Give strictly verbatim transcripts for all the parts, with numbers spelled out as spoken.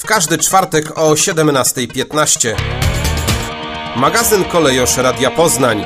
W każdy czwartek o siedemnasta piętnaście. Magazyn Kolejosz Radia Poznań.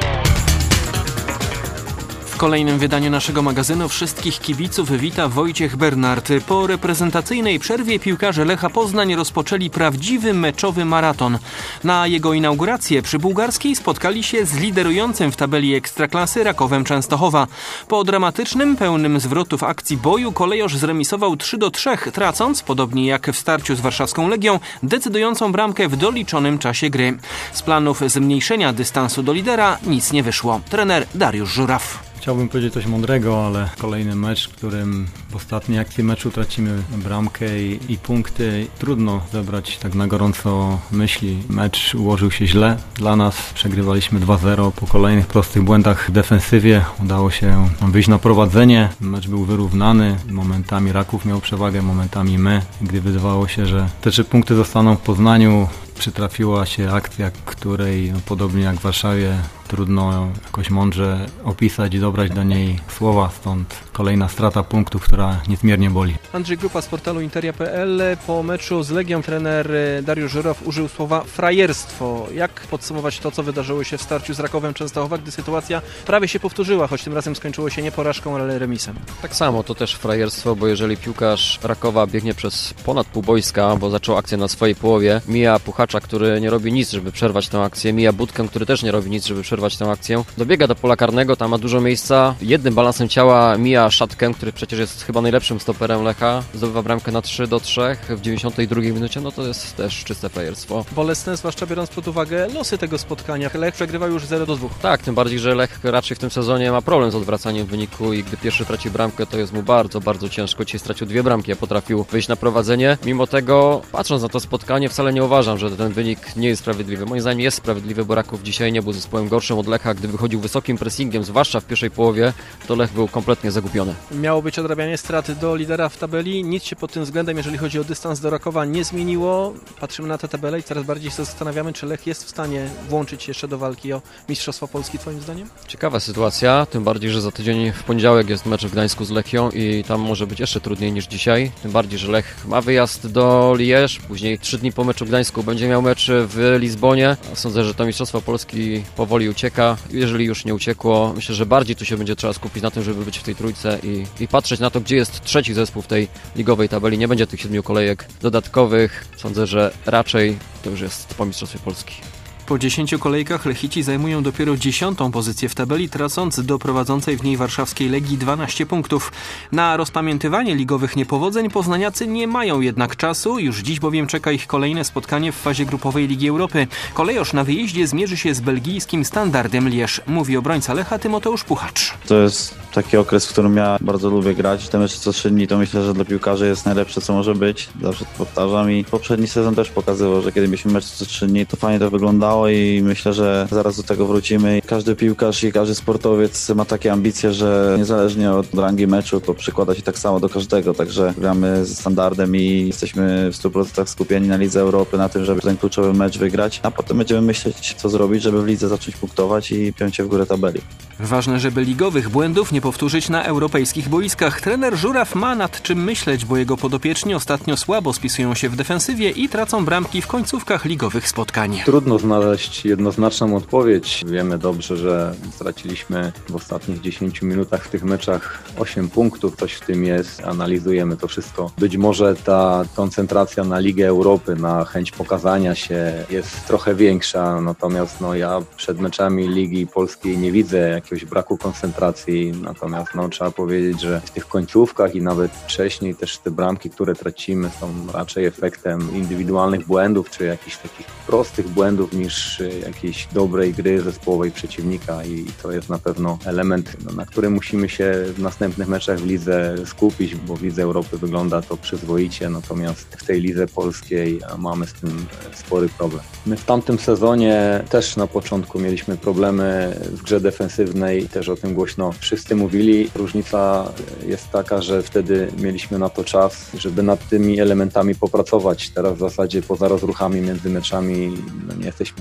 W kolejnym wydaniu naszego magazynu wszystkich kibiców wita Wojciech Bernard. Po reprezentacyjnej przerwie piłkarze Lecha Poznań rozpoczęli prawdziwy meczowy maraton. Na jego inaugurację przy Bułgarskiej spotkali się z liderującym w tabeli Ekstraklasy Rakowem Częstochowa. Po dramatycznym, pełnym zwrotów akcji boju Kolejosz zremisował trzy do trzech, tracąc, podobnie jak w starciu z warszawską Legią, decydującą bramkę w doliczonym czasie gry. Z planów zmniejszenia dystansu do lidera nic nie wyszło. Trener Dariusz Żuraw. Chciałbym powiedzieć coś mądrego, ale kolejny mecz, w którym w ostatniej akcji meczu tracimy bramkę i, i punkty. Trudno zebrać tak na gorąco myśli. Mecz ułożył się źle dla nas. Przegrywaliśmy dwa zero. Po kolejnych prostych błędach w defensywie udało się wyjść na prowadzenie. Mecz był wyrównany. Momentami Raków miał przewagę, momentami my. Gdy wydawało się, że te trzy punkty zostaną w Poznaniu, przytrafiła się akcja, której no, podobnie jak w Warszawie trudno jakoś mądrze opisać i dobrać do niej słowa, stąd kolejna strata punktów, która niezmiernie boli. Andrzej Grupa z portalu interia kropka pe el. Po meczu z Legią trener Dariusz Żuraw użył słowa frajerstwo. Jak podsumować to, co wydarzyło się w starciu z Rakowem Częstochowa, gdy sytuacja prawie się powtórzyła, choć tym razem skończyło się nie porażką, ale remisem? Tak samo, to też frajerstwo, bo jeżeli piłkarz Rakowa biegnie przez ponad pół boiska, bo zaczął akcję na swojej połowie, mija Puchacza, który nie robi nic, żeby przerwać tę akcję, mija Budkę, który też nie robi nic, żeby przerwać tę akcję, dobiega do pola karnego, tam ma dużo miejsca, jednym balansem ciała mija Szatkę, który przecież jest chyba najlepszym stoperem Lecha, zdobywa bramkę na trzy do trzech w dziewięćdziesiątej drugiej minucie, no to jest też czyste frajerstwo. Bolesne, zwłaszcza biorąc pod uwagę losy tego spotkania. Lech przegrywał już zero do dwóch. Tak, tym bardziej, że Lech raczej w tym sezonie ma problem z odwracaniem wyniku i gdy pierwszy traci bramkę, to jest mu bardzo, bardzo ciężko. Dzisiaj stracił dwie bramki, a potrafił wyjść na prowadzenie. Mimo tego, patrząc na to spotkanie, wcale nie uważam, że ten wynik nie jest sprawiedliwy. Moim zdaniem jest sprawiedliwy, bo Raków dzisiaj nie był zespołem gorszym od Lecha. Gdy wychodził wysokim pressingiem, zwłaszcza w pierwszej połowie, to Lech był kompletnie zagubiony. Miało być odrabianie straty do lidera w tabeli. Nic się pod tym względem, jeżeli chodzi o dystans do Rakowa, nie zmieniło. Patrzymy na tę tabelę i coraz bardziej się zastanawiamy, czy Lech jest w stanie włączyć się jeszcze do walki o Mistrzostwo Polski, twoim zdaniem? Ciekawa sytuacja, tym bardziej, że za tydzień w poniedziałek jest mecz w Gdańsku z Lechią i tam może być jeszcze trudniej niż dzisiaj. Tym bardziej, że Lech ma wyjazd do Liège, później trzy dni po meczu w Gdańsku będzie miał mecz w Lizbonie. Sądzę, że to Mistrzostwo Polski powoli ucieka. Jeżeli już nie uciekło, myślę, że bardziej tu się będzie trzeba skupić na tym, żeby być w tej trójce i, i patrzeć na to, gdzie jest trzeci zespół w tej ligowej tabeli. Nie będzie tych siedmiu kolejek dodatkowych. Sądzę, że raczej to już jest po Mistrzostwie Polski. Po dziesięciu kolejkach Lechici zajmują dopiero dziesiątą pozycję w tabeli, tracąc do prowadzącej w niej warszawskiej Legii dwanaście punktów. Na rozpamiętywanie ligowych niepowodzeń poznaniacy nie mają jednak czasu, już dziś bowiem czeka ich kolejne spotkanie w fazie grupowej Ligi Europy. Kolejosz na wyjeździe zmierzy się z belgijskim Standardem Liège, mówi obrońca Lecha Tymoteusz Puchacz. To jest taki okres, w którym ja bardzo lubię grać. Te mecze co trzy dni to myślę, że dla piłkarzy jest najlepsze, co może być. Zawsze to powtarzam i poprzedni sezon też pokazywał, że kiedy mieliśmy mecz co trzy dni, to fajnie to wyglądało i myślę, że zaraz do tego wrócimy. Każdy piłkarz i każdy sportowiec ma takie ambicje, że niezależnie od rangi meczu to przykłada się tak samo do każdego, także gramy ze Standardem i jesteśmy w stu procentach skupieni na Lidze Europy, na tym, żeby ten kluczowy mecz wygrać, a potem będziemy myśleć, co zrobić, żeby w lidze zacząć punktować i piąć się w górę tabeli. Ważne, żeby ligowych błędów nie powtórzyć na europejskich boiskach. Trener Żuraw ma nad czym myśleć, bo jego podopieczni ostatnio słabo spisują się w defensywie i tracą bramki w końcówkach ligowych spotkań. Trudno znaleźć jednoznaczną odpowiedź. Wiemy dobrze, że straciliśmy w ostatnich dziesięciu minutach w tych meczach osiem punktów, coś w tym jest, analizujemy to wszystko. Być może ta koncentracja na Ligę Europy, na chęć pokazania się jest trochę większa, natomiast no, ja przed meczami Ligi Polskiej nie widzę jakiegoś braku koncentracji, natomiast no, trzeba powiedzieć, że w tych końcówkach i nawet wcześniej też te bramki, które tracimy, są raczej efektem indywidualnych błędów, czy jakichś takich prostych błędów niż jakiejś dobrej gry zespołowej przeciwnika i to jest na pewno element, no, na który musimy się w następnych meczach w lidze skupić, bo w Lidze Europy wygląda to przyzwoicie, natomiast w tej Lidze Polskiej mamy z tym spory problem. My w tamtym sezonie też na początku mieliśmy problemy w grze defensywnej, też o tym głośno wszyscy mówili. Różnica jest taka, że wtedy mieliśmy na to czas, żeby nad tymi elementami popracować. Teraz w zasadzie poza rozruchami między meczami no, nie jesteśmy w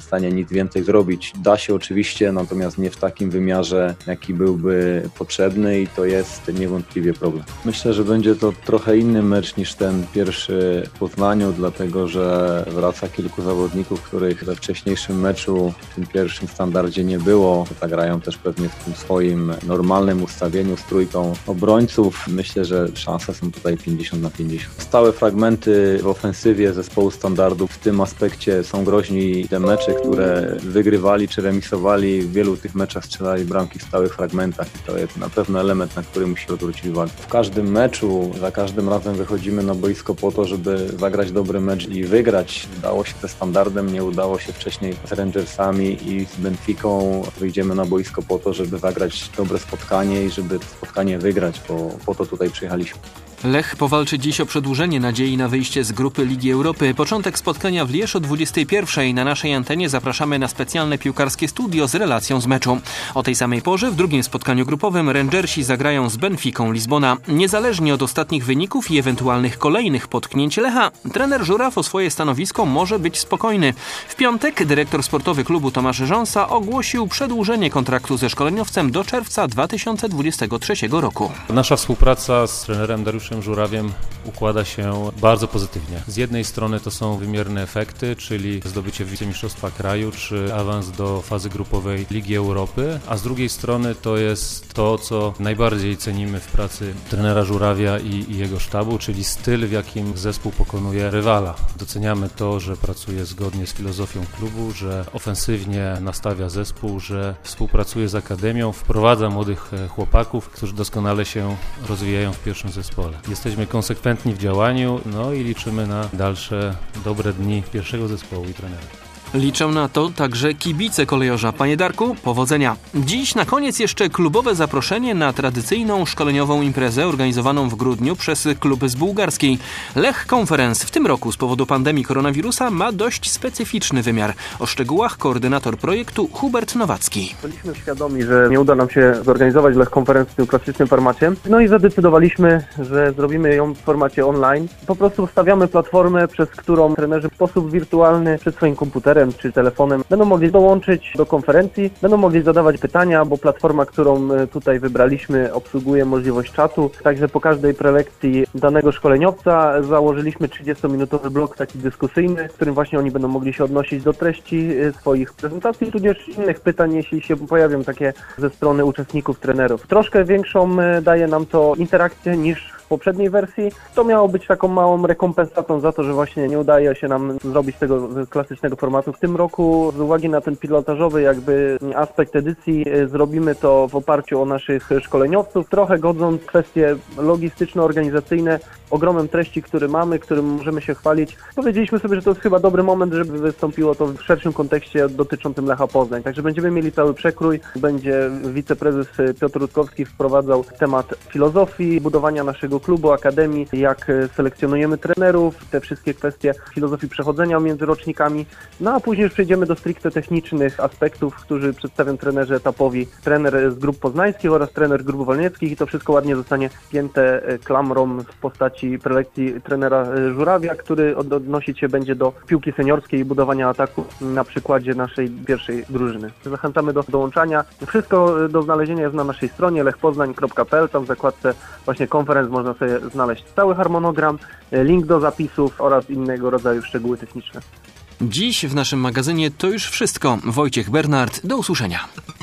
w stanie nic więcej zrobić. Da się oczywiście, natomiast nie w takim wymiarze, jaki byłby potrzebny i to jest niewątpliwie problem. Myślę, że będzie to trochę inny mecz niż ten pierwszy w Poznaniu, dlatego że wraca kilku zawodników, których we wcześniejszym meczu w tym pierwszym standardzie nie było. Zagrają też pewnie w tym swoim normalnym ustawieniu z trójką obrońców. Myślę, że szanse są tutaj pięćdziesiąt na pięćdziesiąt. Stałe fragmenty w ofensywie zespołu standardów w tym aspekcie są groźni. Te mecze, które wygrywali czy remisowali, w wielu tych meczach strzelali bramki w stałych fragmentach i to jest na pewno element, na który musi odwrócić uwagę. W każdym meczu, za każdym razem wychodzimy na boisko po to, żeby zagrać dobry mecz i wygrać. Udało się ze Standardem, nie udało się wcześniej z Rangersami i z Benficą. Wyjdziemy na boisko po to, żeby zagrać dobre spotkanie i żeby to spotkanie wygrać, bo po to tutaj przyjechaliśmy. Lech powalczy dziś o przedłużenie nadziei na wyjście z grupy Ligi Europy. Początek spotkania w Lierz o dwudziestej pierwszej. Na naszej antenie zapraszamy na specjalne piłkarskie studio z relacją z meczu. O tej samej porze w drugim spotkaniu grupowym Rangersi zagrają z Benficą Lizbona. Niezależnie od ostatnich wyników i ewentualnych kolejnych potknięć Lecha, trener Żuraw o swoje stanowisko może być spokojny. W piątek dyrektor sportowy klubu Tomasz Rząsa ogłosił przedłużenie kontraktu ze szkoleniowcem do czerwca dwa tysiące dwudziestego trzeciego roku. Nasza współpraca z trenerem Dariuszem Żurawiem układa się bardzo pozytywnie. Z jednej strony to są wymierne efekty, czyli zdobycie wicemistrzostwa kraju czy awans do fazy grupowej Ligi Europy, a z drugiej strony to jest to, co najbardziej cenimy w pracy trenera Żurawia i, i jego sztabu, czyli styl, w jakim zespół pokonuje rywala. Doceniamy to, że pracuje zgodnie z filozofią klubu, że ofensywnie nastawia zespół, że współpracuje z akademią, wprowadza młodych chłopaków, którzy doskonale się rozwijają w pierwszym zespole. Jesteśmy konsekwentni w działaniu, no i liczymy na dalsze dobre dni pierwszego zespołu i trenera. Liczą na to także kibice Kolejorza. Panie Darku, powodzenia. Dziś na koniec jeszcze klubowe zaproszenie na tradycyjną szkoleniową imprezę organizowaną w grudniu przez klub z bułgarskiej. Lech Conference w tym roku z powodu pandemii koronawirusa ma dość specyficzny wymiar. O szczegółach koordynator projektu Hubert Nowacki. Byliśmy świadomi, że nie uda nam się zorganizować Lech Conference w tym klasycznym formacie. No i zadecydowaliśmy, że zrobimy ją w formacie online. Po prostu ustawiamy platformę, przez którą trenerzy w sposób wirtualny przed swoim komputerem czy telefonem będą mogli dołączyć do konferencji, będą mogli zadawać pytania, bo platforma, którą tutaj wybraliśmy, obsługuje możliwość czatu. Także po każdej prelekcji danego szkoleniowca założyliśmy trzydziestominutowy blok taki dyskusyjny, w którym właśnie oni będą mogli się odnosić do treści swoich prezentacji, tudzież innych pytań, jeśli się pojawią takie ze strony uczestników, trenerów. Troszkę większą daje nam to interakcję niż w poprzedniej wersji. To miało być taką małą rekompensatą za to, że właśnie nie udaje się nam zrobić tego klasycznego formatu. W tym roku z uwagi na ten pilotażowy jakby aspekt edycji zrobimy to w oparciu o naszych szkoleniowców, trochę godząc kwestie logistyczno-organizacyjne ogromem treści, który mamy, którym możemy się chwalić. Powiedzieliśmy sobie, że to jest chyba dobry moment, żeby wystąpiło to w szerszym kontekście dotyczącym Lecha Poznań. Także będziemy mieli cały przekrój. Będzie wiceprezes Piotr Rutkowski wprowadzał temat filozofii, budowania naszego klubu, akademii, jak selekcjonujemy trenerów, te wszystkie kwestie filozofii przechodzenia między rocznikami. No a później już przejdziemy do stricte technicznych aspektów, którzy przedstawią trenerzy etapowi, trener z grup poznańskich oraz trener grup wolnieckich i to wszystko ładnie zostanie spięte klamrą w postaci prelekcji trenera Żurawia, który odnosić się będzie do piłki seniorskiej i budowania ataku na przykładzie naszej pierwszej drużyny. Zachęcamy do dołączania. Wszystko do znalezienia jest na naszej stronie lech poznań kropka p l, tam w zakładce właśnie konferenc można sobie znaleźć cały harmonogram, link do zapisów oraz innego rodzaju szczegóły techniczne. Dziś w naszym magazynie to już wszystko. Wojciech Bernard, do usłyszenia.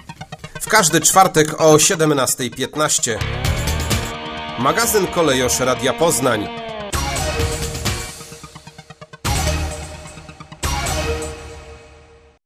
W każdy czwartek o siedemnasta piętnaście. Magazyn Kolejosz Radia Poznań.